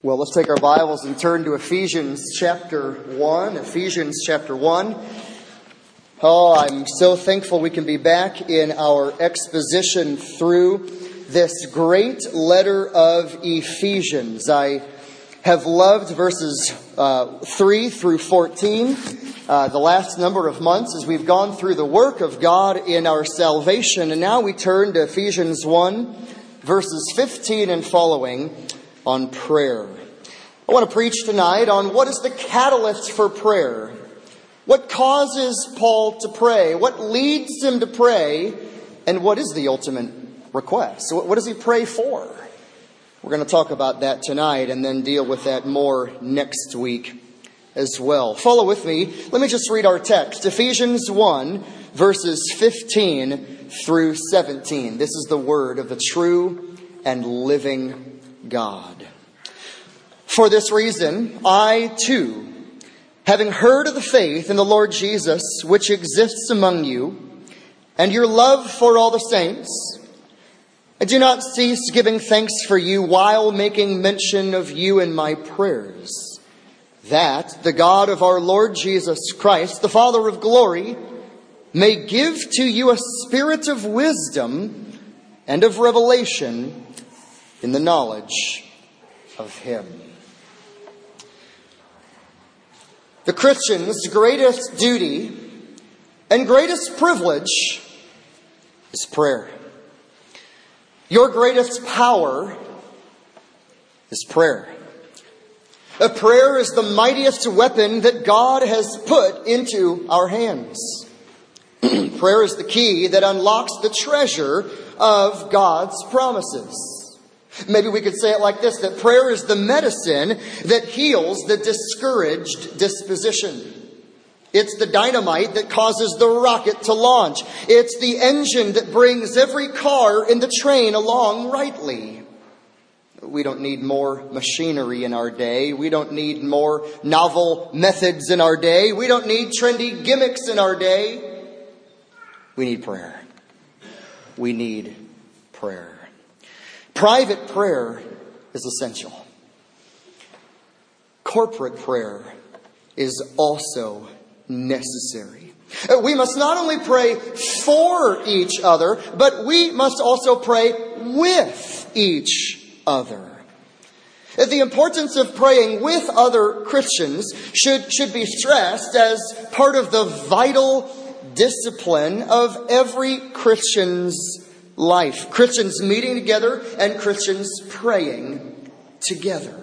Well, let's take our Bibles and turn to Ephesians chapter 1. Ephesians chapter 1. Oh, I'm so thankful we can be back in our exposition through this great letter of Ephesians. I have loved verses 3 through 14, the last number of months as we've gone through the work of God in our salvation. And now we turn to Ephesians 1, verses 15 and following, on prayer. I want to preach tonight on what is the catalyst for prayer. What causes Paul to pray? What leads him to pray? And what is the ultimate request? So what does he pray for? We're going to talk about that tonight and then deal with that more next week as well. Follow with me. Let me just read our text. Ephesians 1, verses 15 through 17. This is the word of the true and living God. For this reason, I too, having heard of the faith in the Lord Jesus, which exists among you, and your love for all the saints, I do not cease giving thanks for you while making mention of you in my prayers, that the God of our Lord Jesus Christ, the Father of glory, may give to you a spirit of wisdom and of revelation in the knowledge of Him. The Christian's greatest duty and greatest privilege is prayer. Your greatest power is prayer. A prayer is the mightiest weapon that God has put into our hands. Prayer is the key that unlocks the treasure of God's promises. Maybe we could say it like this, that prayer is the medicine that heals the discouraged disposition. It's the dynamite that causes the rocket to launch. It's the engine that brings every car in the train along rightly. We don't need more machinery in our day. We don't need more novel methods in our day. We don't need trendy gimmicks in our day. We need prayer. We need prayer. Private prayer is essential. Corporate prayer is also necessary. We must not only pray for each other, but we must also pray with each other. The importance of praying with other Christians should be stressed as part of the vital discipline of every Christian's life. Christians meeting together and Christians praying together.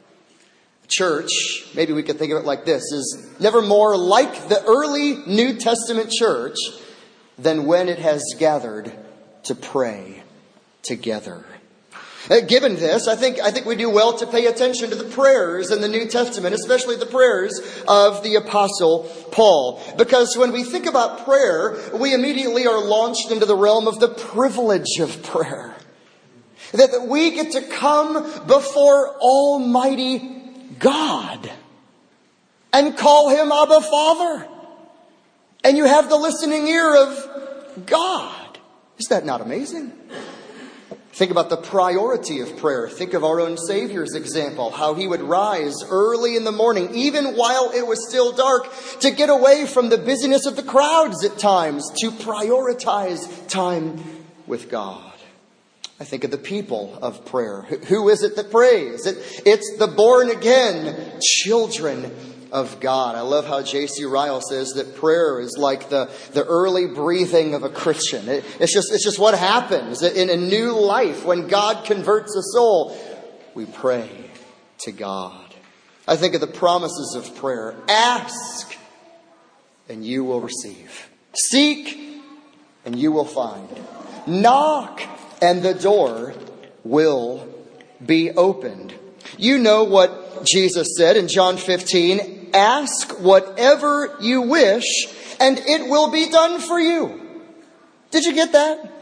Church, maybe we could think of it like this, is never more like the early New Testament church than when it has gathered to pray together. Given this, I think we do well to pay attention to the prayers in the New Testament, especially the prayers of the Apostle Paul. Because when we think about prayer, we immediately are launched into the realm of the privilege of prayer. That we get to come before Almighty God and call Him Abba Father. And you have the listening ear of God. Is that not amazing? Think about the priority of prayer. Think of our own Savior's example, how He would rise early in the morning, even while it was still dark, to get away from the busyness of the crowds at times, to prioritize time with God. I think of the people of prayer. Who is it that prays? It's the born-again children of God. I love how J.C. Ryle says that prayer is like the early breathing of a Christian. It's just what happens in a new life when God converts a soul. We pray to God. I think of the promises of prayer. Ask, and you will receive. Seek, and you will find. Knock, and the door will be opened. You know what Jesus said in John 15. Ask whatever you wish, and it will be done for you. Did you get that?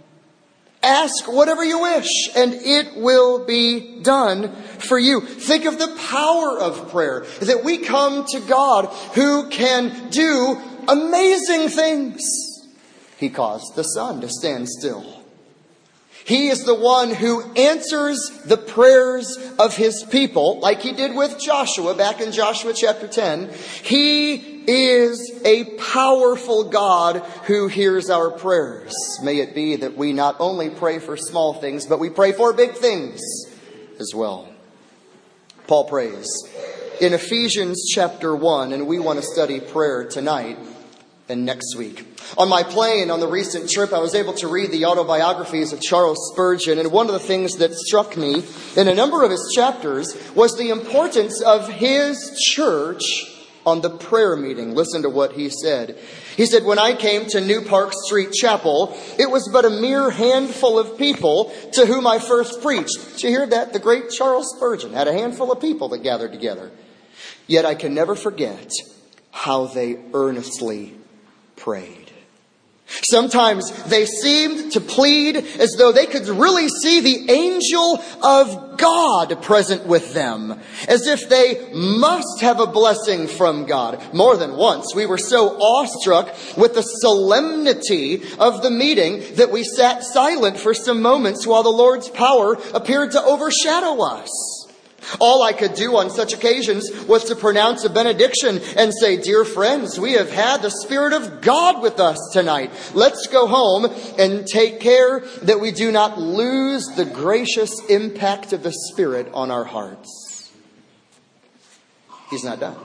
Ask whatever you wish, and it will be done for you. Think of the power of prayer, that we come to God who can do amazing things. He caused the sun to stand still. He is the one who answers the prayers of his people, like he did with Joshua back in Joshua chapter 10. He is a powerful God who hears our prayers. May it be that we not only pray for small things, but we pray for big things as well. Paul prays in Ephesians chapter 1, and we want to study prayer tonight and next week. On my plane on the recent trip, I was able to read the autobiographies of Charles Spurgeon, and one of the things that struck me in a number of his chapters was the importance of his church on the prayer meeting. Listen to what he said. He said, "When I came to New Park Street Chapel, it was but a mere handful of people to whom I first preached." Did you hear that? The great Charles Spurgeon had a handful of people that gathered together. "Yet I can never forget how they earnestly prayed. Sometimes they seemed to plead as though they could really see the angel of God present with them, as if they must have a blessing from God. More than once, we were so awestruck with the solemnity of the meeting that we sat silent for some moments while the Lord's power appeared to overshadow us. All I could do on such occasions was to pronounce a benediction and say, 'Dear friends, we have had the Spirit of God with us tonight. Let's go home and take care that we do not lose the gracious impact of the Spirit on our hearts.'" He's not done.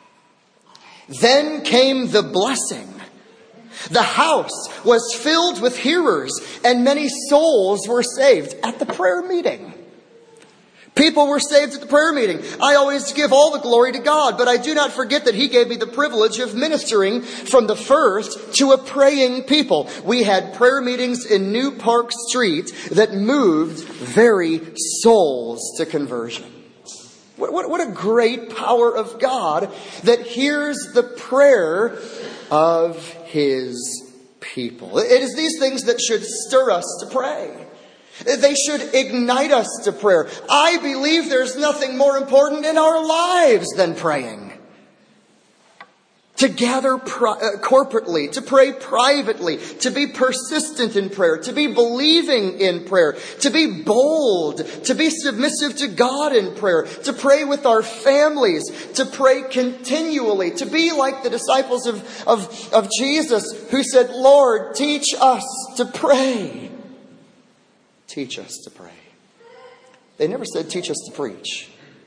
"Then came the blessing. The house was filled with hearers, and many souls were saved at the prayer meeting." People were saved at the prayer meeting. I always give all the glory to God, but I do not forget that He gave me the privilege of ministering from the first to a praying people. We had prayer meetings in New Park Street that moved very souls to conversion. What a great power of God that hears the prayer of His people. It is these things that should stir us to pray. They should ignite us to prayer. I believe there's nothing more important in our lives than praying. To gather corporately, to pray privately, to be persistent in prayer, to be believing in prayer, to be bold, to be submissive to God in prayer, to pray with our families, to pray continually, to be like the disciples of Jesus who said, "Lord, teach us to pray." Teach us to pray. They never said, "Teach us to preach."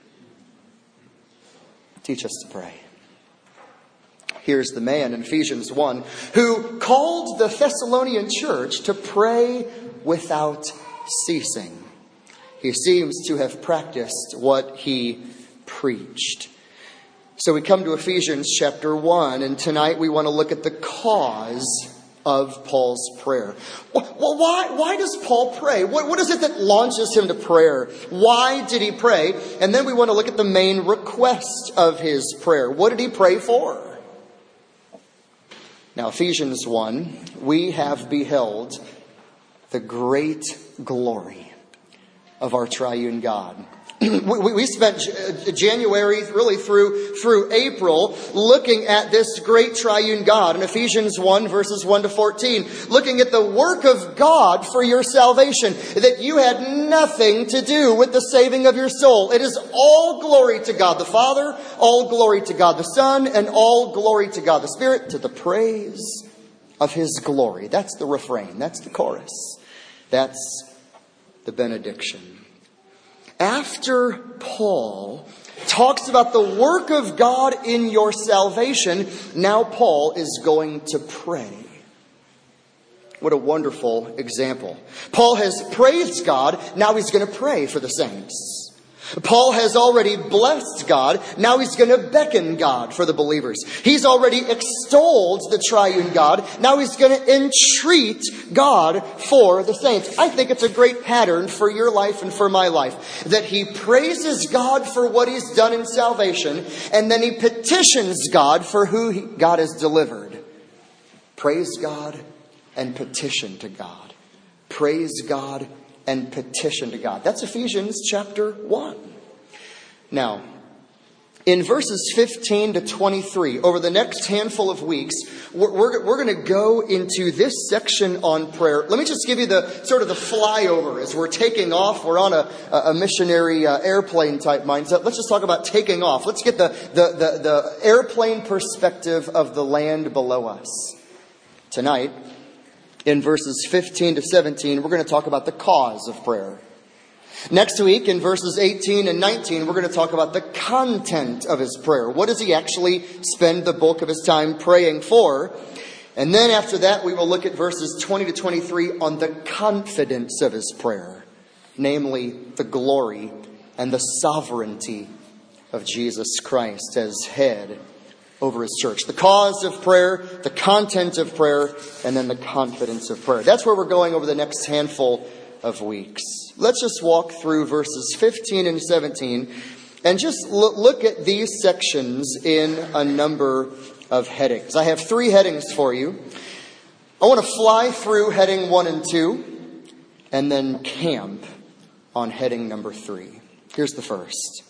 Teach us to pray. Here's the man in Ephesians 1 who called the Thessalonian church to pray without ceasing. He seems to have practiced what he preached. So we come to Ephesians chapter 1, and tonight we want to look at the cause of Paul's prayer. Well, why does Paul pray? What is it that launches him to prayer? Why did he pray? And then we want to look at the main request of his prayer. What did he pray for? Now, Ephesians 1, we have beheld the great glory of our triune God. We spent January really through April looking at this great triune God in Ephesians 1 verses 1 to 14, looking at the work of God for your salvation, that you had nothing to do with the saving of your soul. It is all glory to God the Father, all glory to God the Son, and all glory to God the Spirit, to the praise of His glory. That's the refrain. That's the chorus. That's the benediction. After Paul talks about the work of God in your salvation, now Paul is going to pray. What a wonderful example. Paul has praised God, now he's going to pray for the saints. Paul has already blessed God, now he's going to beckon God for the believers. He's already extolled the triune God, now he's going to entreat God for the saints. I think it's a great pattern for your life and for my life, that he praises God for what he's done in salvation, and then he petitions God for who God has delivered. Praise God and petition to God. Praise God and petition to God. That's Ephesians chapter 1. Now, In verses 15 to 23, over the next handful of weeks, we're going to go into this section on prayer. Let me just give you the sort of the flyover as we're taking off. We're on a missionary airplane type mindset. Let's just talk about taking off. Let's get the airplane perspective of the land below us. Tonight, in verses 15 to 17, we're going to talk about the cause of prayer. Next week, in verses 18 and 19, we're going to talk about the content of his prayer. What does he actually spend the bulk of his time praying for? And then after that, we will look at verses 20 to 23 on the confidence of his prayer, namely the glory and the sovereignty of Jesus Christ as head over his church. The cause of prayer, the content of prayer, and then the confidence of prayer. That's where we're going over the next handful of weeks. Let's just walk through verses 15 and 17 and just look at these sections in a number of headings. I have 3 headings for you. I want to fly through heading 1 and 2 and then camp on heading number 3. Here's the first.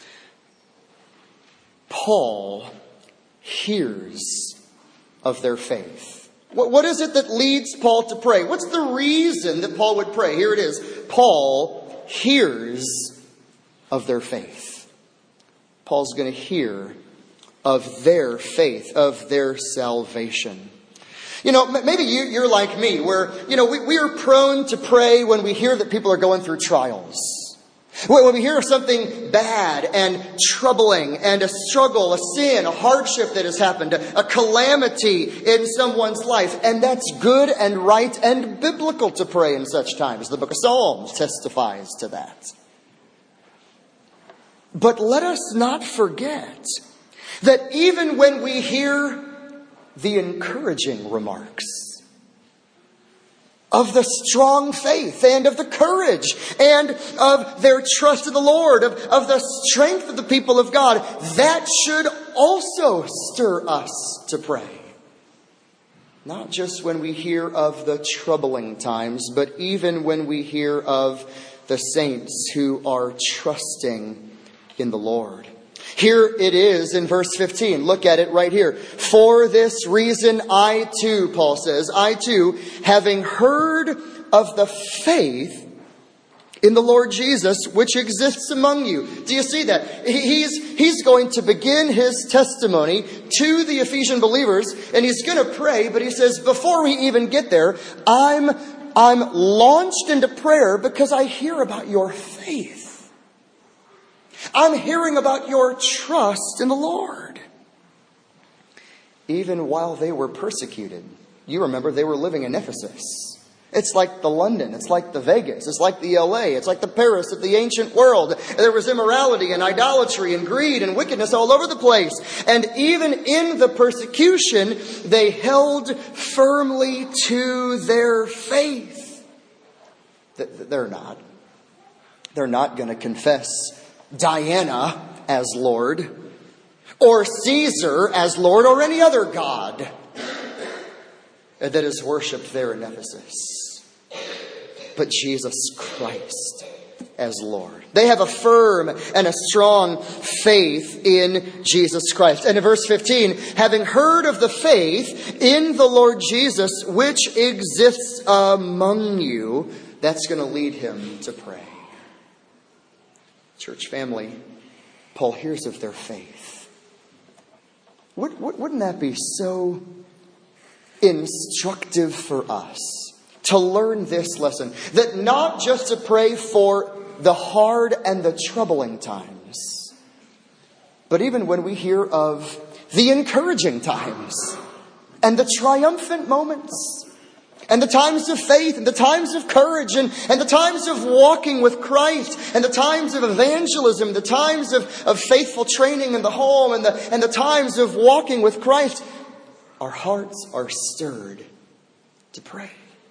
Paul hears of their faith. What is it that leads Paul to pray? What's the reason that Paul would pray? Here it is. Paul hears of their faith. Paul's going to hear of their faith, of their salvation. You know, maybe you're like me, where, we are prone to pray when we hear that people are going through trials. When we hear of something bad and troubling and a struggle, a sin, a hardship that has happened, a calamity in someone's life. And that's good and right and biblical to pray in such times. The book of Psalms testifies to that. But let us not forget that even when we hear the encouraging remarks of the strong faith and of the courage and of their trust in the Lord, of the strength of the people of God, that should also stir us to pray. Not just when we hear of the troubling times, but even when we hear of the saints who are trusting in the Lord. Here it is in verse 15. Look at it right here. For this reason I too, Paul says, I too, having heard of the faith in the Lord Jesus, which exists among you. Do you see that? He's going to begin his testimony to the Ephesian believers, and he's going to pray, but he says, before we even get there, I'm launched into prayer because I hear about your faith. I'm hearing about your trust in the Lord. Even while they were persecuted. You remember they were living in Ephesus. It's like the London. It's like the Vegas. It's like the LA. It's like the Paris of the ancient world. There was immorality and idolatry and greed and wickedness all over the place. And even in the persecution, they held firmly to their faith. They're not going to confess Diana as Lord, or Caesar as Lord, or any other god that is worshipped there in Ephesus, but Jesus Christ as Lord. They have a firm and a strong faith in Jesus Christ. And in verse 15, having heard of the faith in the Lord Jesus, which exists among you, that's going to lead him to pray. Church family, Paul hears of their faith. Wouldn't that be so instructive for us to learn this lesson? That not just to pray for the hard and the troubling times, but even when we hear of the encouraging times and the triumphant moments, and the times of faith, and the times of courage, and the times of walking with Christ, and the times of evangelism, the times of faithful training in the home, and the times of walking with Christ, our hearts are stirred to pray.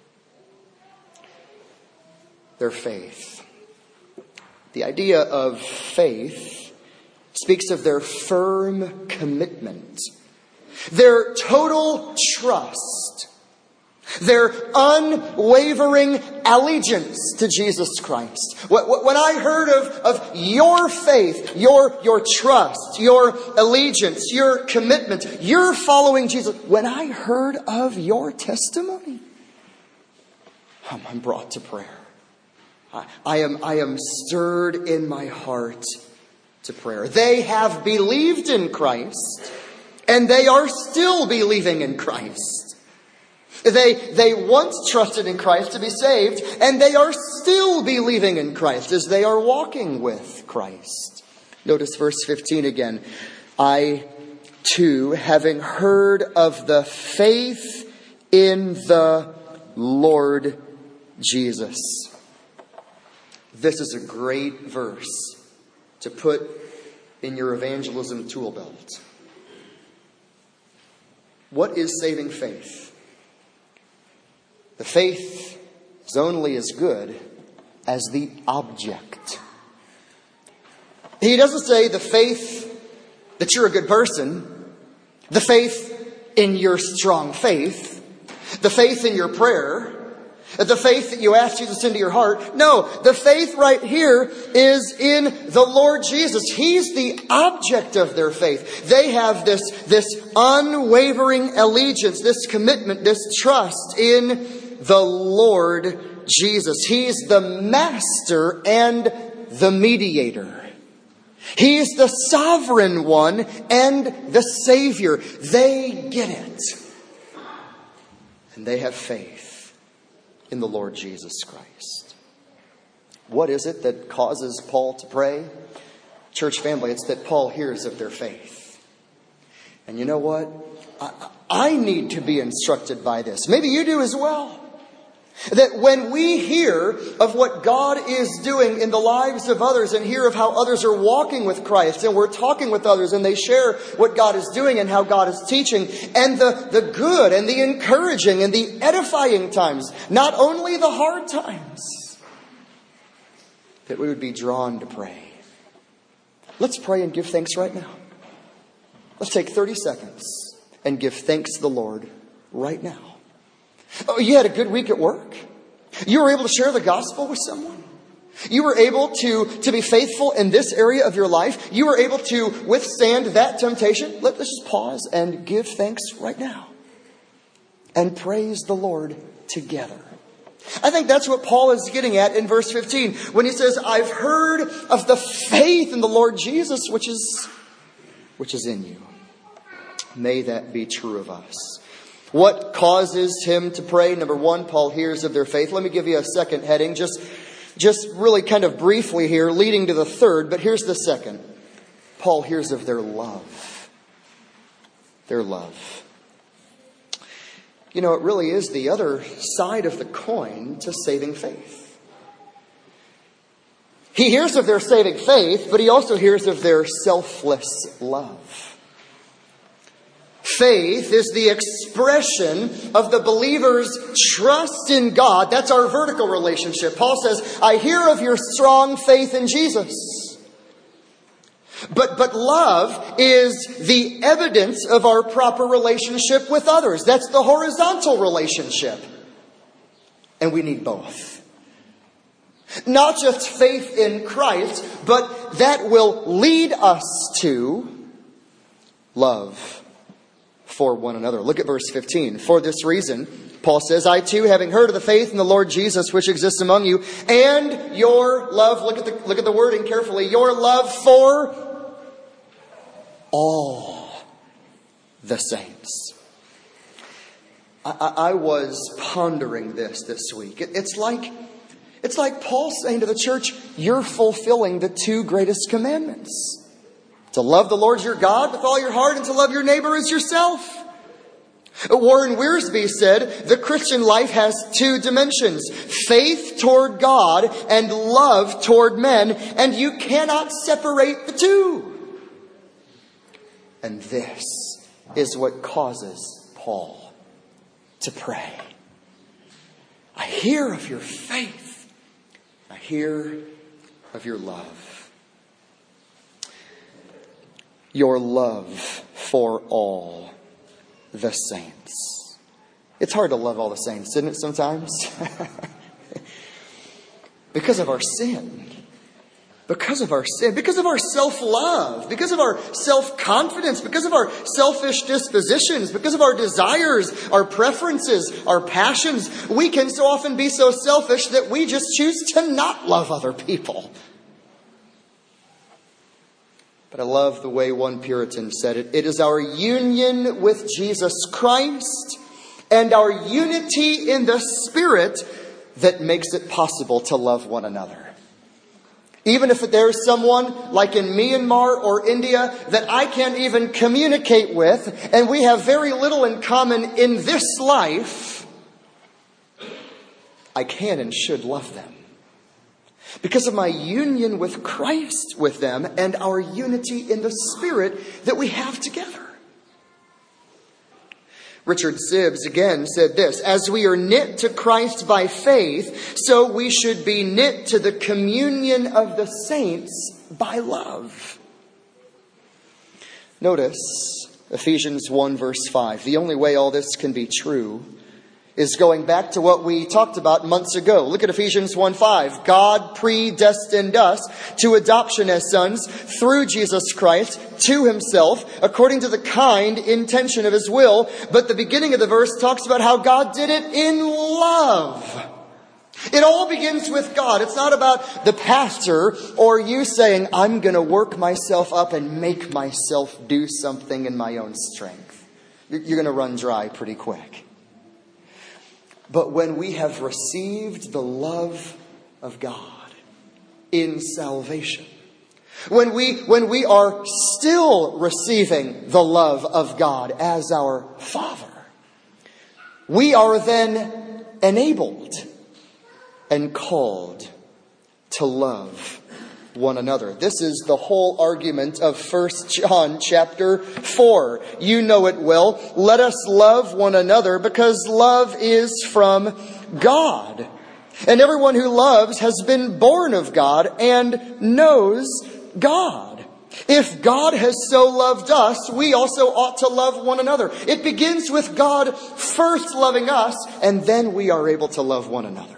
Their faith. The idea of faith speaks of their firm commitment, their total trust, their unwavering allegiance to Jesus Christ. When I heard of your faith, your trust, your allegiance, your commitment, your following Jesus, when I heard of your testimony, I'm brought to prayer. I am stirred in my heart to prayer. They have believed in Christ, and they are still believing in Christ. They once trusted in Christ to be saved, and they are still believing in Christ as they are walking with Christ. Notice verse 15 again. I, too, having heard of the faith in the Lord Jesus. This is a great verse to put in your evangelism tool belt. What is saving faith? The faith is only as good as the object. He doesn't say the faith that you're a good person, the faith in your strong faith, the faith in your prayer, the faith that you ask Jesus into your heart. No, the faith right here is in the Lord Jesus. He's the object of their faith. They have this unwavering allegiance, this commitment, this trust in the Lord Jesus. He's the master and the mediator. He's the sovereign one and the Savior. They get it. And they have faith in the Lord Jesus Christ. What is it that causes Paul to pray? Church family, it's that Paul hears of their faith. And you know what? I need to be instructed by this. Maybe you do as well. That when we hear of what God is doing in the lives of others and hear of how others are walking with Christ, and we're talking with others and they share what God is doing and how God is teaching, and the good and the encouraging and the edifying times, not only the hard times, that we would be drawn to pray. Let's pray and give thanks right now. Let's take 30 seconds and give thanks to the Lord right now. Oh, you had a good week at work. You were able to share the gospel with someone. You were able to be faithful in this area of your life. You were able to withstand that temptation. Let's just pause and give thanks right now. And praise the Lord together. I think that's what Paul is getting at in verse 15. When he says, I've heard of the faith in the Lord Jesus, which is in you. May that be true of us. What causes him to pray? Number one, Paul hears of their faith. Let me give you a second heading, just really kind of briefly here, leading to the third, but here's the second. Paul hears of their love. Their love. You know, it really is the other side of the coin to saving faith. He hears of their saving faith, but he also hears of their selfless love. Faith is the expression of the believer's trust in God. That's our vertical relationship. Paul says, I hear of your strong faith in Jesus. But love is the evidence of our proper relationship with others. That's the horizontal relationship. And we need both. Not just faith in Christ, but that will lead us to love for one another. Look at verse 15. For this reason, Paul says, I too, having heard of the faith in the Lord Jesus which exists among you, and your love, look at the wording carefully, your love for all the saints. I was pondering this week. It's like Paul saying to the church, you're fulfilling the two greatest commandments. To love the Lord your God with all your heart and to love your neighbor as yourself. Warren Wiersbe said, the Christian life has two dimensions. Faith toward God and love toward men. And you cannot separate the two. And this is what causes Paul to pray. I hear of your faith. I hear of your love. Your love for all the saints. It's hard to love all the saints, isn't it, sometimes? Because of our sin. Because of our sin. Because of our self-love. Because of our self-confidence. Because of our selfish dispositions. Because of our desires, our preferences, our passions. We can so often be so selfish that we just choose to not love other people. But I love the way one Puritan said it. It is our union with Jesus Christ and our unity in the Spirit that makes it possible to love one another. Even if there's someone like in Myanmar or India that I can't even communicate with, and we have very little in common in this life, I can and should love them. Because of my union with Christ with them and our unity in the Spirit that we have together. Richard Sibbes again said this, as we are knit to Christ by faith, so we should be knit to the communion of the saints by love. Notice Ephesians 1 verse 5. The only way all this can be true is going back to what we talked about months ago. Look at Ephesians 1:5. God predestined us to adoption as sons through Jesus Christ to himself, according to the kind intention of his will. But the beginning of the verse talks about how God did it in love. It all begins with God. It's not about the pastor or you saying, I'm going to work myself up and make myself do something in my own strength. You're going to run dry pretty quick. But when we have received the love of God in salvation, when we are still receiving the love of God as our Father, we are then enabled and called to love one another. This is the whole argument of 1 John chapter 4. You know it well. Let us love one another because love is from God. And everyone who loves has been born of God and knows God. If God has so loved us, we also ought to love one another. It begins with God first loving us, and then we are able to love one another.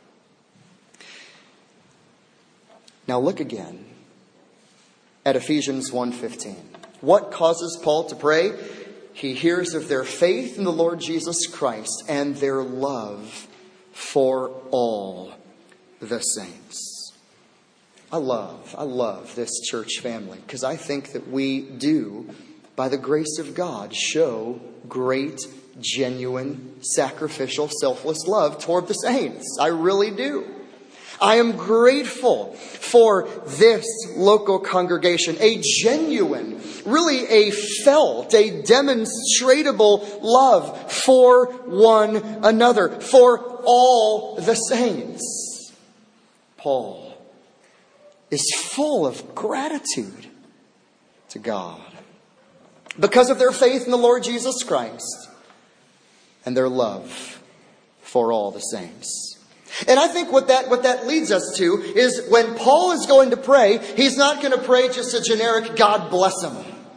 Now look again at Ephesians 1:15. What causes Paul to pray? He hears of their faith in the Lord Jesus Christ and their love for all the saints. I love this church family because I think that we do, by the grace of God, show great, genuine, sacrificial, selfless love toward the saints. I really do. I am grateful for this local congregation, a genuine, really a felt, a demonstratable love for one another, for all the saints. Paul is full of gratitude to God because of their faith in the Lord Jesus Christ and their love for all the saints. And I think what that leads us to is when Paul is going to pray, he's not going to pray just a generic God bless them.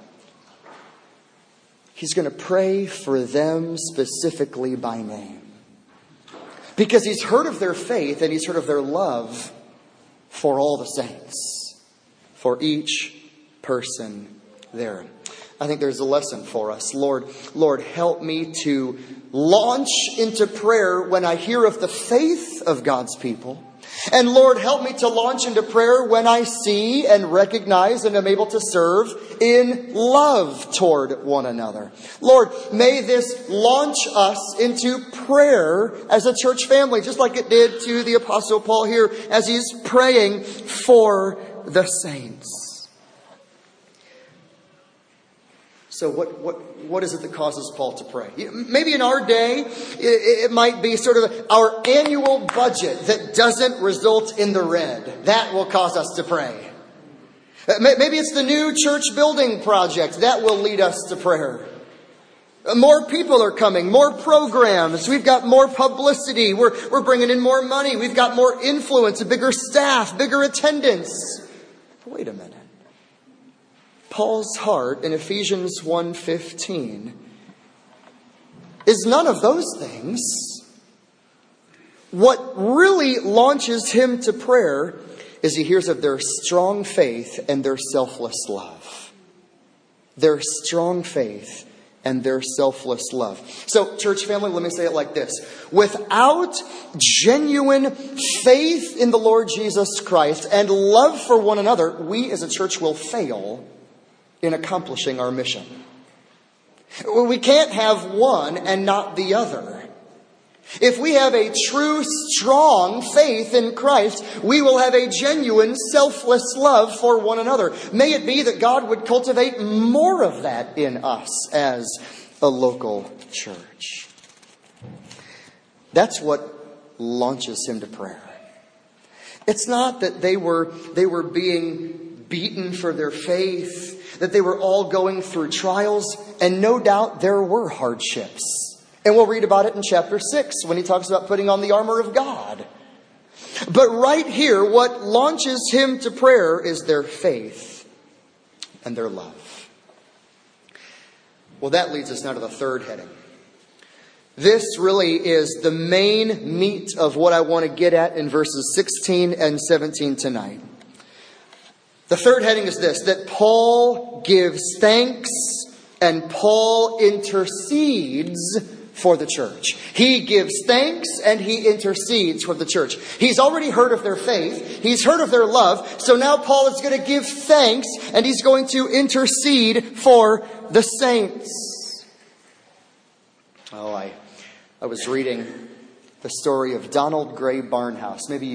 He's going to pray for them specifically by name. Because he's heard of their faith and he's heard of their love for all the saints. For each person there. I think there's a lesson for us. Lord, help me to launch into prayer when I hear of the faith of God's people. And Lord, help me to launch into prayer when I see and recognize and am able to serve in love toward one another. Lord, may this launch us into prayer as a church family, just like it did to the Apostle Paul here as he's praying for the saints. So what is it that causes Paul to pray? Maybe in our day, it might be sort of our annual budget that doesn't result in the red. That will cause us to pray. Maybe it's the new church building project. That will lead us to prayer. More people are coming, more programs. We've got more publicity. We're bringing in more money. We've got more influence, a bigger staff, bigger attendance. Wait a minute. Paul's heart in Ephesians 1:15 is none of those things. What really launches him to prayer is he hears of their strong faith and their selfless love. Their strong faith and their selfless love. So, church family, let me say it like this. Without genuine faith in the Lord Jesus Christ and love for one another, we as a church will fail in accomplishing our mission. We can't have one and not the other. If we have a true, strong faith in Christ, we will have a genuine, selfless love for one another. May it be that God would cultivate more of that in us as a local church. That's what launches him to prayer. It's not that they were being beaten for their faith, that they were all going through trials, and no doubt there were hardships. And we'll read about it in chapter 6 when he talks about putting on the armor of God. But right here, what launches him to prayer is their faith and their love. Well, that leads us now to the third heading. This really is the main meat of what I want to get at in verses 16 and 17 tonight. The third heading is this, that Paul gives thanks and Paul intercedes for the church. He gives thanks and he intercedes for the church. He's already heard of their faith. He's heard of their love. So now Paul is going to give thanks and he's going to intercede for the saints. Oh, I was reading the story of Donald Gray Barnhouse. Maybe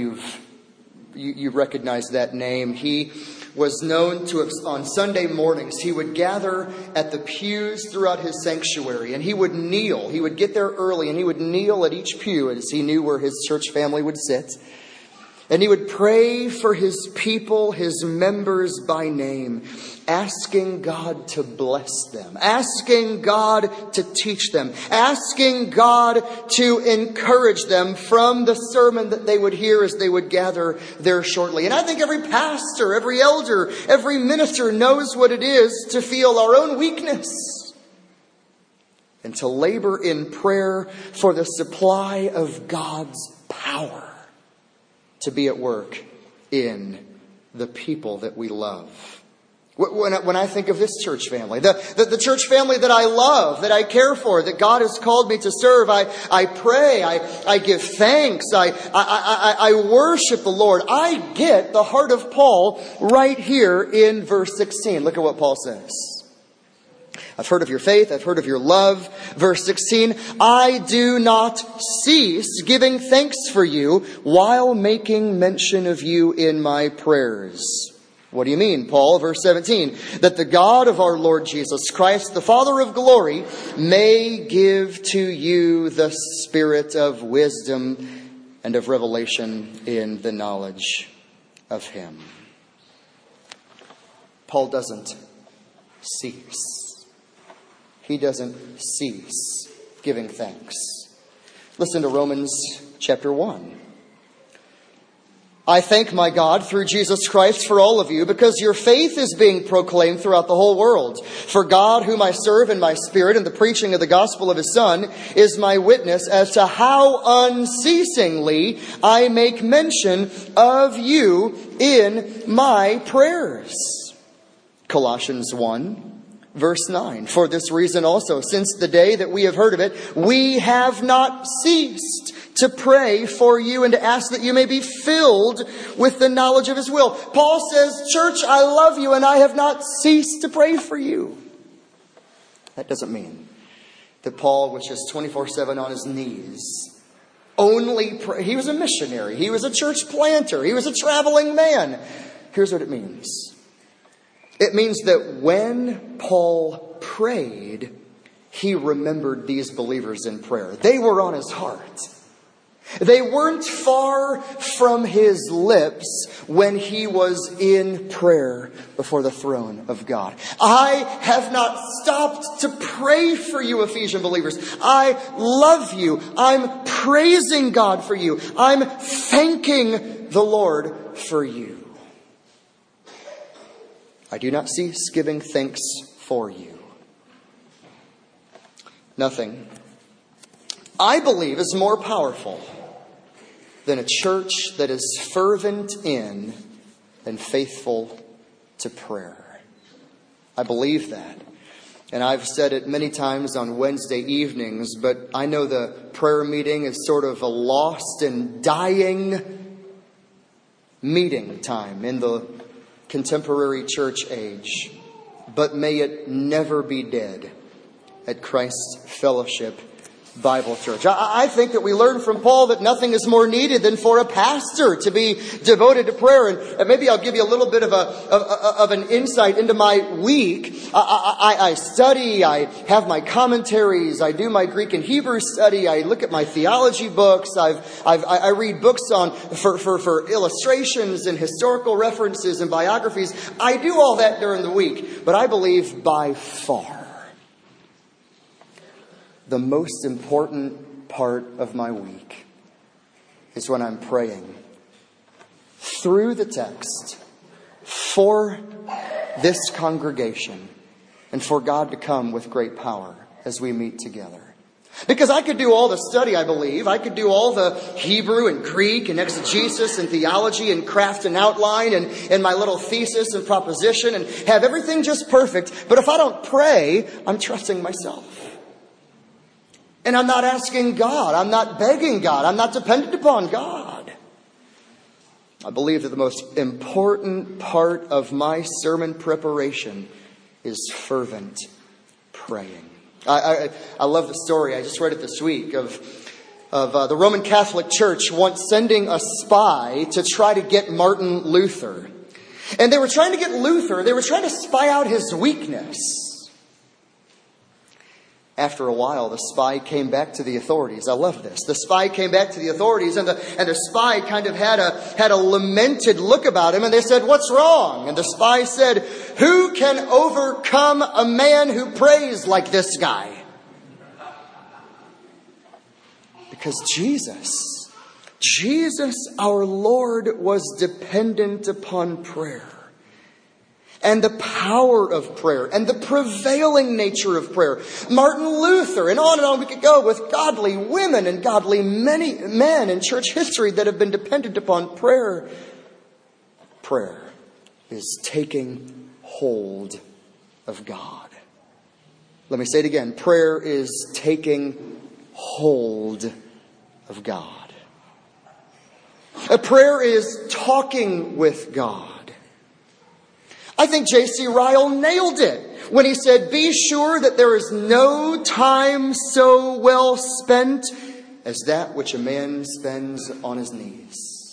you recognize that name. He was known to, on Sunday mornings, he would gather at the pews throughout his sanctuary and he would kneel. He would get there early and he would kneel at each pew as he knew where his church family would sit. And he would pray for his people, his members by name, asking God to bless them, asking God to teach them, asking God to encourage them from the sermon that they would hear as they would gather there shortly. And I think every pastor, every elder, every minister knows what it is to feel our own weakness and to labor in prayer for the supply of God's power to be at work in the people that we love. When I think of this church family, the church family that I love, that I care for, that God has called me to serve, I pray, I give thanks, I worship the Lord. I get the heart of Paul right here in verse 16. Look at what Paul says. I've heard of your faith. I've heard of your love. Verse 16, I do not cease giving thanks for you while making mention of you in my prayers. What do you mean, Paul? Verse 17, that the God of our Lord Jesus Christ, the Father of glory, may give to you the spirit of wisdom and of revelation in the knowledge of him. Paul doesn't cease. He doesn't cease giving thanks. Listen to Romans chapter 1. I thank my God through Jesus Christ for all of you, because your faith is being proclaimed throughout the whole world. For God, whom I serve in my spirit in the preaching of the gospel of his Son, is my witness as to how unceasingly I make mention of you in my prayers. Colossians 1. Verse 9, for this reason also, since the day that we have heard of it, we have not ceased to pray for you and to ask that you may be filled with the knowledge of his will. Paul says, church, I love you and I have not ceased to pray for you. That doesn't mean that Paul was just 24/7 on his knees. Only pray. He was a missionary. He was a church planter. He was a traveling man. Here's what it means. It means that when Paul prayed, he remembered these believers in prayer. They were on his heart. They weren't far from his lips when he was in prayer before the throne of God. I have not stopped to pray for you, Ephesian believers. I love you. I'm praising God for you. I'm thanking the Lord for you. I do not cease giving thanks for you. Nothing I believe, is more powerful than a church that is fervent in and faithful to prayer. I believe that. And I've said it many times on Wednesday evenings, but I know the prayer meeting is sort of a lost and dying meeting time in the contemporary church age. But may it never be dead at Christ Fellowship Bible Church. I think that we learn from Paul that nothing is more needed than for a pastor to be devoted to prayer. And maybe I'll give you a little bit of an insight into my week. I study, I have my commentaries, I do my Greek and Hebrew study, I look at my theology books, I read books for illustrations and historical references and biographies. I do all that during the week. But I believe by far the most important part of my week is when I'm praying through the text for this congregation and for God to come with great power as we meet together. Because I could do all the study, I believe. I could do all the Hebrew and Greek and exegesis and theology and craft and outline and my little thesis and proposition and have everything just perfect. But if I don't pray, I'm trusting myself. And I'm not asking God. I'm not begging God. I'm not dependent upon God. I believe that the most important part of my sermon preparation is fervent praying. I love the story. I just read it this week of the Roman Catholic Church once sending a spy to try to get Martin Luther. And they were trying to get Luther. They were trying to spy out his weakness. After a while, the spy came back to the authorities. I love this. The spy came back to the authorities, and the spy kind of had a lamented look about him, and they said, "What's wrong?" And the spy said, "Who can overcome a man who prays like this guy?" Because Jesus, our Lord, was dependent upon prayer. And the power of prayer and the prevailing nature of prayer. Martin Luther, and on we could go with godly women and godly many men in church history that have been dependent upon prayer. Prayer is taking hold of God. Let me say it again. Prayer is taking hold of God. A prayer is talking with God. I think J.C. Ryle nailed it when he said, "Be sure that there is no time so well spent as that which a man spends on his knees."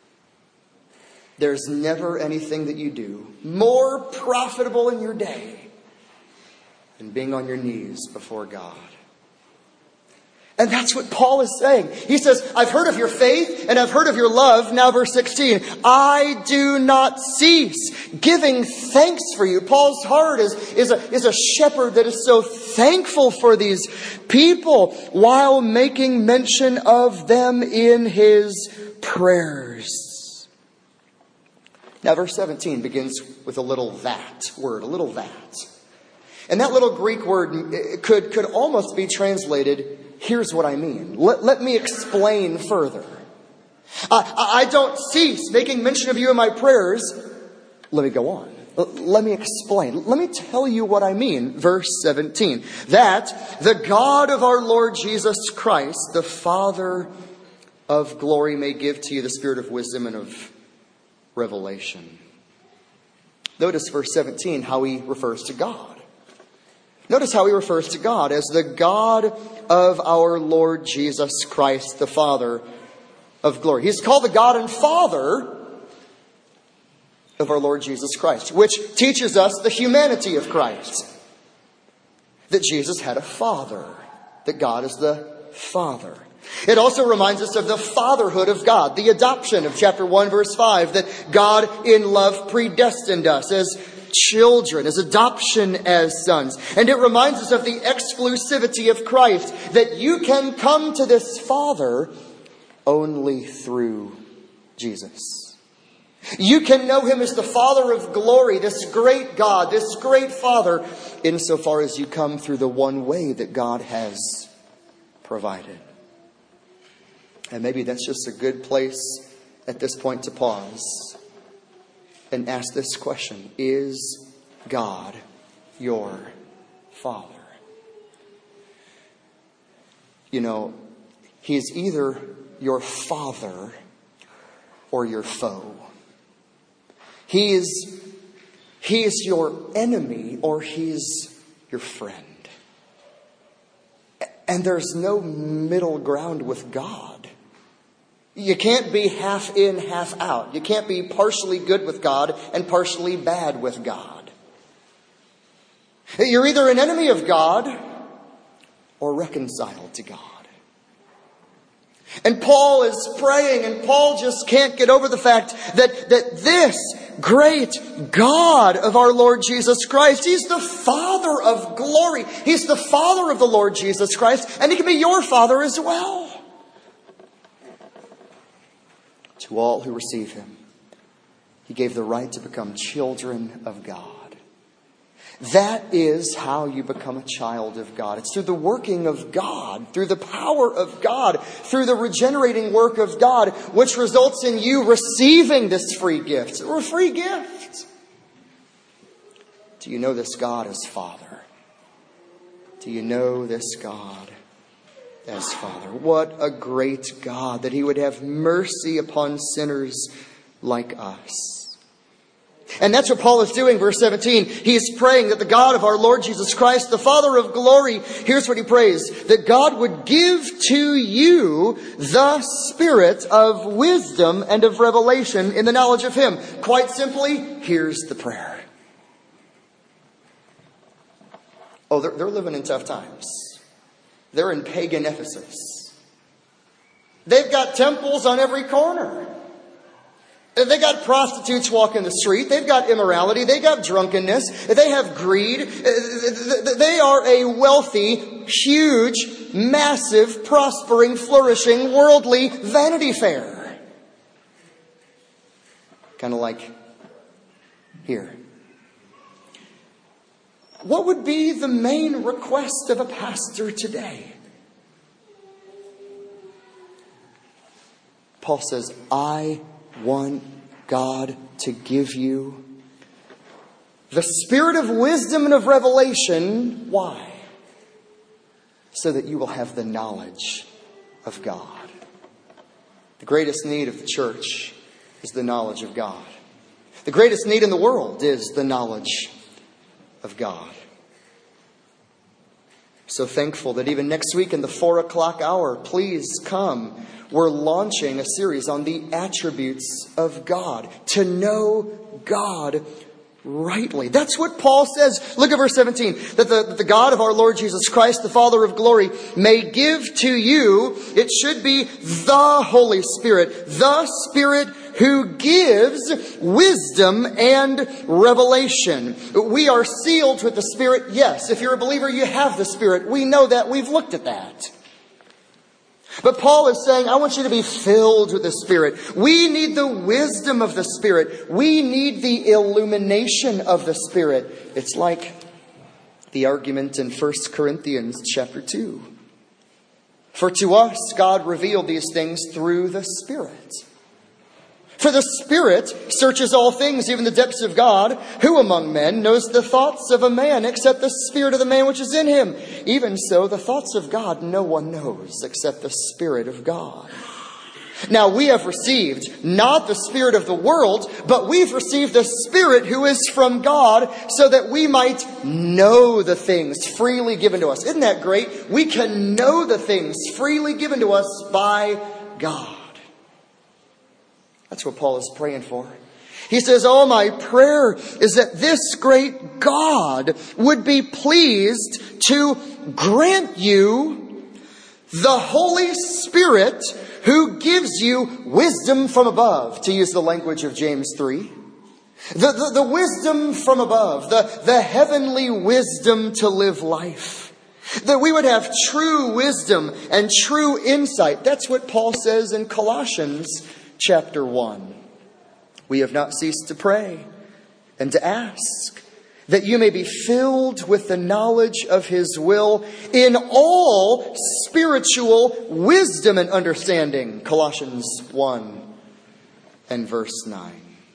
There's never anything that you do more profitable in your day than being on your knees before God. And that's what Paul is saying. He says, "I've heard of your faith and I've heard of your love." Now verse 16, "I do not cease giving thanks for you." Paul's heart is a shepherd that is so thankful for these people while making mention of them in his prayers. Now verse 17 begins with a little "that" word, a little "that." And that little Greek word could almost be translated, "Here's what I mean. Let me explain further. I don't cease making mention of you in my prayers." Let me go on. Let me explain. Let me tell you what I mean. Verse 17. "That the God of our Lord Jesus Christ, the Father of glory, may give to you the spirit of wisdom and of revelation." Notice verse 17, how he refers to God. Notice how he refers to God as the God of our Lord Jesus Christ, the Father of glory. He's called the God and Father of our Lord Jesus Christ, which teaches us the humanity of Christ. That Jesus had a father, that God is the Father. It also reminds us of the fatherhood of God, the adoption of chapter 1, verse 5, that God in love predestined us as children, as adoption as sons. And it reminds us of the exclusivity of Christ, that you can come to this Father only through Jesus. You can know him as the Father of glory, this great God, this great Father, insofar as you come through the one way that God has provided. And maybe that's just a good place at this point to pause and ask this question. Is God your Father? You know, He's either your Father or your foe. He is your enemy or He's your friend. And there's no middle ground with God. You can't be half in, half out. You can't be partially good with God and partially bad with God. You're either an enemy of God or reconciled to God. And Paul is praying, and Paul just can't get over the fact that this great God of our Lord Jesus Christ, He's the Father of glory. He's the Father of the Lord Jesus Christ, and He can be your Father as well. To all who receive Him, He gave the right to become children of God. That is how you become a child of God. It's through the working of God, through the power of God, through the regenerating work of God, which results in you receiving this free gift. It's a free gift. Do you know this God as Father? Do you know this God as Father? What a great God that He would have mercy upon sinners like us. And that's what Paul is doing, verse 17. He is praying that the God of our Lord Jesus Christ, the Father of glory, here's what he prays, that God would give to you the spirit of wisdom and of revelation in the knowledge of Him. Quite simply, here's the prayer. Oh, they're living in tough times. They're in pagan Ephesus. They've got temples on every corner. They got prostitutes walking the street. They've got immorality. They got drunkenness. They have greed. They are a wealthy, huge, massive, prospering, flourishing, worldly Vanity Fair. Kind of like here. What would be the main request of a pastor today? Paul says, I want God to give you the spirit of wisdom and of revelation. Why? So that you will have the knowledge of God. The greatest need of the church is the knowledge of God. The greatest need in the world is the knowledge of God. So thankful that even next week in the 4:00 hour, please come. We're launching a series on the attributes of God. To know God rightly. That's what Paul says. Look at verse 17. That the God of our Lord Jesus Christ, the Father of glory, may give to you, it should be the Holy Spirit. The Spirit who gives wisdom and revelation. We are sealed with the Spirit. Yes, if you're a believer, you have the Spirit. We know that. We've looked at that. But Paul is saying, I want you to be filled with the Spirit. We need the wisdom of the Spirit. We need the illumination of the Spirit. It's like the argument in 1 Corinthians chapter 2. For to us, God revealed these things through the Spirit. For the Spirit searches all things, even the depths of God. Who among men knows the thoughts of a man except the spirit of the man which is in him? Even so, the thoughts of God no one knows except the Spirit of God. Now we have received not the spirit of the world, but we've received the Spirit who is from God, so that we might know the things freely given to us. Isn't that great? We can know the things freely given to us by God. That's what Paul is praying for. He says, oh, my prayer is that this great God would be pleased to grant you the Holy Spirit who gives you wisdom from above, to use the language of James 3. The wisdom from above, the heavenly wisdom to live life. That we would have true wisdom and true insight. That's what Paul says in Colossians chapter 1. We have not ceased to pray and to ask that you may be filled with the knowledge of His will in all spiritual wisdom and understanding. Colossians 1 and verse 9.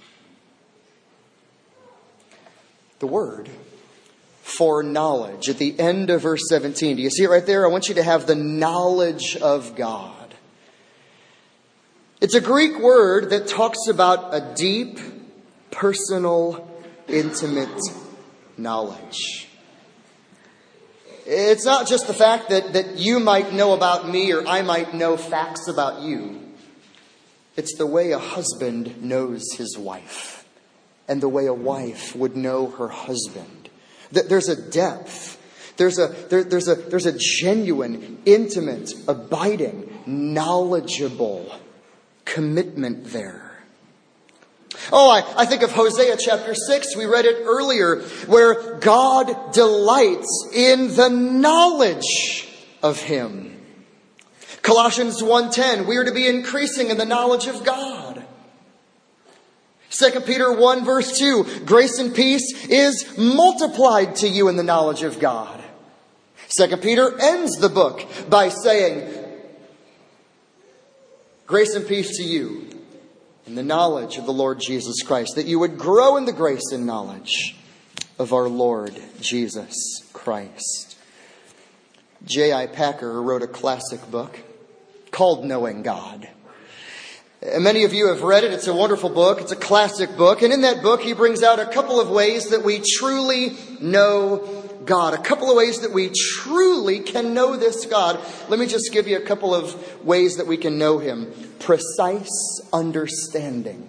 The word for knowledge at the end of verse 17. Do you see it right there? I want you to have the knowledge of God. It's a Greek word that talks about a deep, personal, intimate knowledge. It's not just the fact that you might know about me or I might know facts about you. It's the way a husband knows his wife and the way a wife would know her husband. There's a depth. There's a genuine, intimate, abiding, knowledgeable commitment there. Oh, I think of Hosea chapter 6. We read it earlier, where God delights in the knowledge of Him. Colossians 1:10, we are to be increasing in the knowledge of God. 2 Peter 1 verse 2, grace and peace is multiplied to you in the knowledge of God. 2 Peter ends the book by saying, grace and peace to you in the knowledge of the Lord Jesus Christ, that you would grow in the grace and knowledge of our Lord Jesus Christ. J.I. Packer wrote a classic book called Knowing God. Many of you have read it. It's a wonderful book. It's a classic book. And in that book, he brings out a couple of ways that we truly know God. A couple of ways that we truly can know this God. Let me just give you a couple of ways that we can know Him. Precise understanding.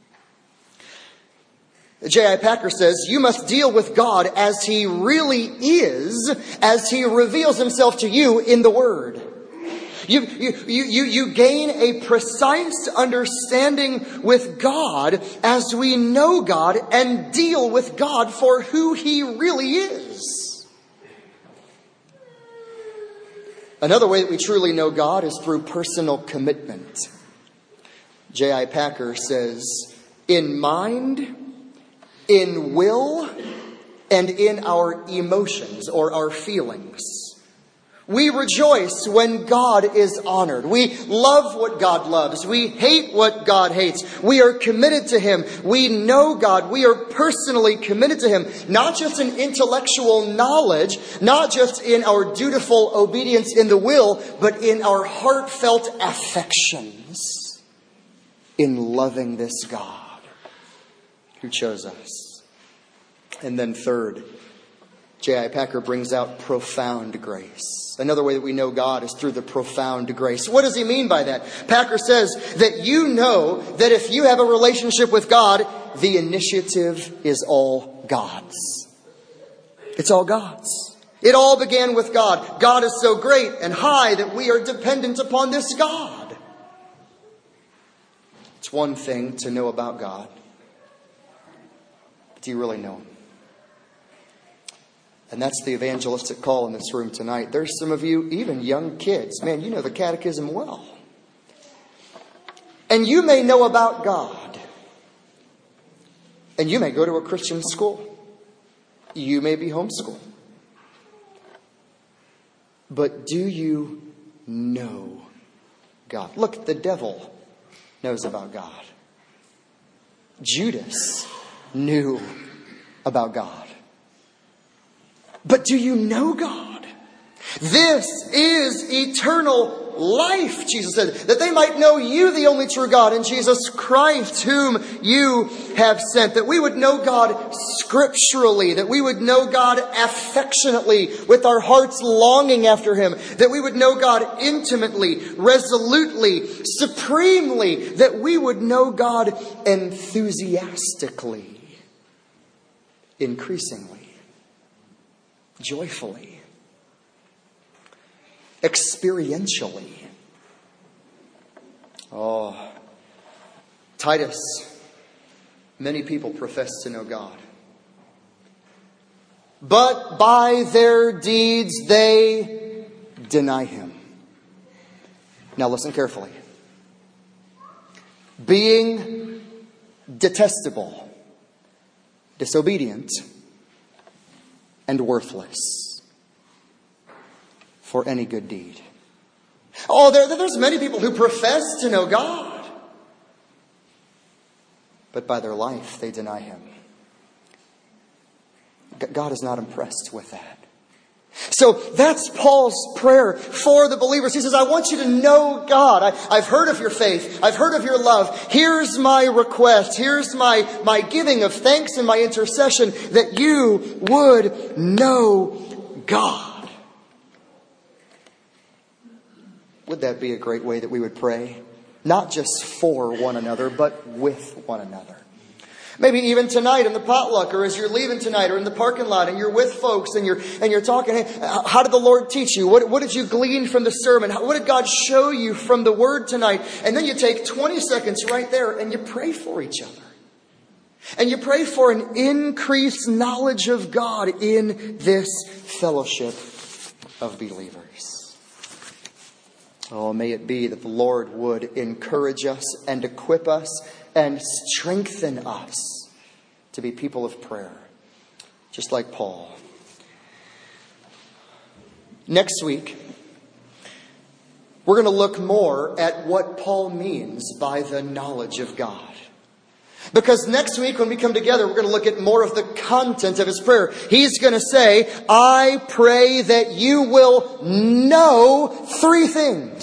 J.I. Packer says, you must deal with God as He really is, as He reveals Himself to you in the Word. You gain a precise understanding with God as we know God and deal with God for who He really is. Another way that we truly know God is through personal commitment. J.I. Packer says, in mind, in will, and in our emotions or our feelings. We rejoice when God is honored. We love what God loves. We hate what God hates. We are committed to Him. We know God. We are personally committed to Him. Not just in intellectual knowledge, not just in our dutiful obedience in the will, but in our heartfelt affections in loving this God who chose us. And then third, J.I. Packer brings out profound grace. Another way that we know God is through the profound grace. What does he mean by that? Packer says that you know that if you have a relationship with God, the initiative is all God's. It's all God's. It all began with God. God is so great and high that we are dependent upon this God. It's one thing to know about God. But do you really know Him? And that's the evangelistic call in this room tonight. There's some of you, even young kids. Man, you know the catechism well. And you may know about God. And you may go to a Christian school. You may be homeschooled. But do you know God? Look, the devil knows about God. Judas knew about God. But do you know God? This is eternal life, Jesus said, that they might know you, the only true God, and Jesus Christ, whom you have sent. That we would know God scripturally, that we would know God affectionately, with our hearts longing after Him, that we would know God intimately, resolutely, supremely, that we would know God enthusiastically, increasingly, joyfully, experientially. Oh, Titus, many people profess to know God, but by their deeds they deny Him. Now listen carefully. Being detestable, disobedient, and worthless for any good deed. Oh, there's many people who profess to know God, but by their life they deny Him. God is not impressed with that. So that's Paul's prayer for the believers. He says, I want you to know God. I've heard of your faith. I've heard of your love. Here's my request. Here's my giving of thanks and my intercession that you would know God. Would that be a great way that we would pray? Not just for one another, but with one another. Maybe even tonight in the potluck, or as you're leaving tonight, or in the parking lot, and you're with folks, and you're talking. Hey, how did the Lord teach you? What did you glean from the sermon? What did God show you from the Word tonight? And then you take 20 seconds right there, and you pray for each other, and you pray for an increased knowledge of God in this fellowship of believers. Oh, may it be that the Lord would encourage us and equip us and strengthen us to be people of prayer, just like Paul. Next week, we're going to look more at what Paul means by the knowledge of God. Because next week when we come together, we're going to look at more of the content of his prayer. He's going to say, I pray that you will know 3 things.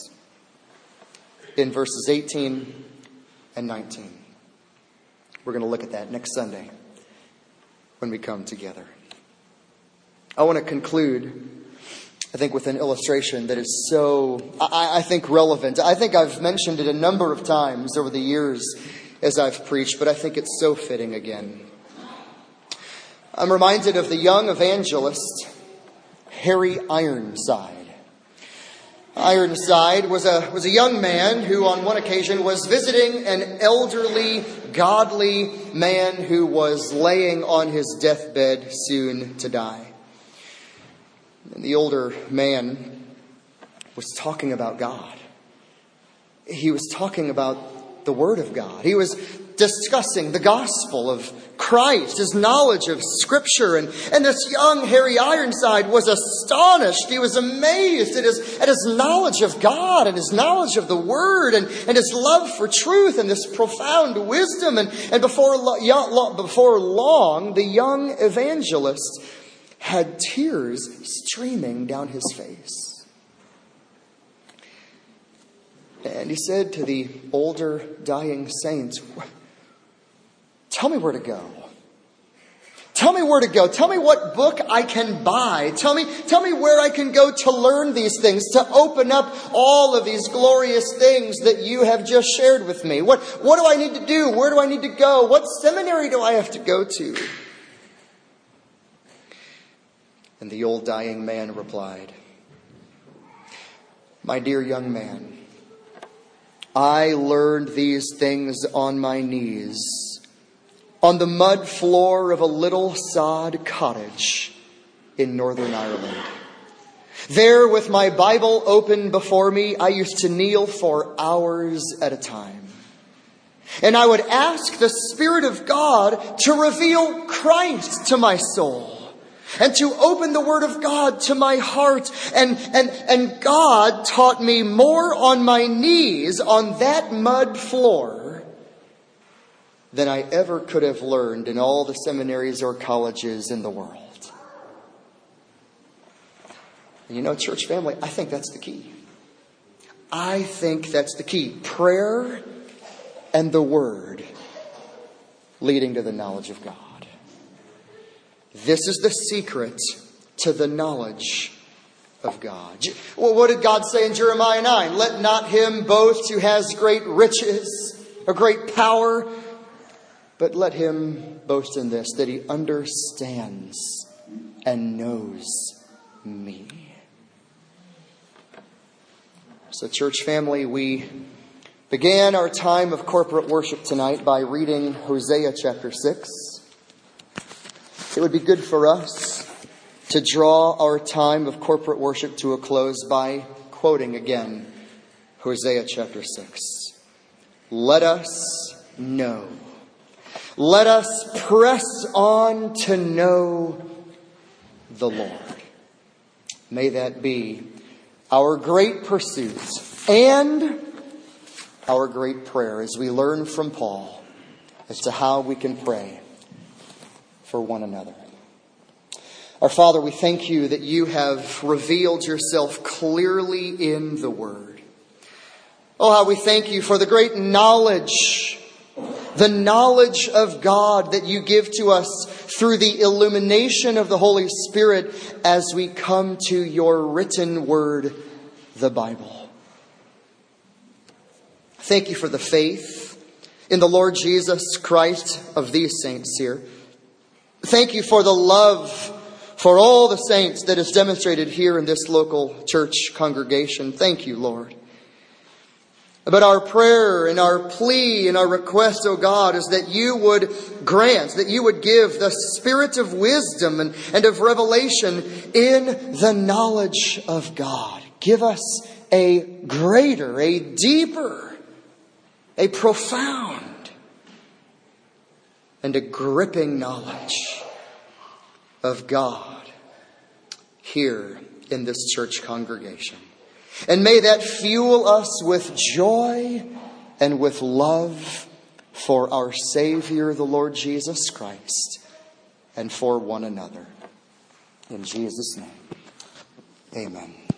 In verses 18 and 19. We're going to look at that next Sunday when we come together. I want to conclude, I think, with an illustration that is so, I think, relevant. I think I've mentioned it a number of times over the years as I've preached, but I think it's so fitting again. I'm reminded of the young evangelist, Harry Ironside. Ironside was a young man who on one occasion was visiting an elderly, godly man who was laying on his deathbed soon to die. And the older man was talking about God. He was talking about the Word of God. He was discussing the gospel of Christ, his knowledge of Scripture. And this young Harry Ironside was astonished. He was amazed at his knowledge of God and his knowledge of the Word and his love for truth and this profound wisdom. And before long, the young evangelist had tears streaming down his face. And he said to the older dying saints, tell me where to go. Tell me where to go. Tell me what book I can buy. Tell me where I can go to learn these things, to open up all of these glorious things that you have just shared with me. What do I need to do? Where do I need to go? What seminary do I have to go to? And the old dying man replied, my dear young man, I learned these things on my knees, on the mud floor of a little sod cottage in Northern Ireland. There, with my Bible open before me, I used to kneel for hours at a time. And I would ask the Spirit of God to reveal Christ to my soul, and to open the Word of God to my heart. And God taught me more on my knees on that mud floor than I ever could have learned in all the seminaries or colleges in the world. And you know, church family, I think that's the key. I think that's the key. Prayer and the Word leading to the knowledge of God. This is the secret to the knowledge of God. Well, what did God say in Jeremiah 9? Let not him boast who has great riches or great power, but let him boast in this, that he understands and knows me. So, church family, we began our time of corporate worship tonight by reading Hosea chapter 6. It would be good for us to draw our time of corporate worship to a close by quoting again Hosea chapter 6. Let us know. Let us press on to know the Lord. May that be our great pursuit and our great prayer as we learn from Paul as to how we can pray for one another. Our Father, we thank you that you have revealed yourself clearly in the Word. Oh, how we thank you for the great knowledge, the knowledge of God that you give to us through the illumination of the Holy Spirit as we come to your written Word, the Bible. Thank you for the faith in the Lord Jesus Christ of these saints here. Thank you for the love for all the saints that is demonstrated here in this local church congregation. Thank you, Lord. But our prayer and our plea and our request, O God, is that you would grant, that you would give the spirit of wisdom and of revelation in the knowledge of God. Give us a greater, a deeper, a profound, and a gripping knowledge of God here in this church congregation. And may that fuel us with joy and with love for our Savior, the Lord Jesus Christ, and for one another. In Jesus' name, amen.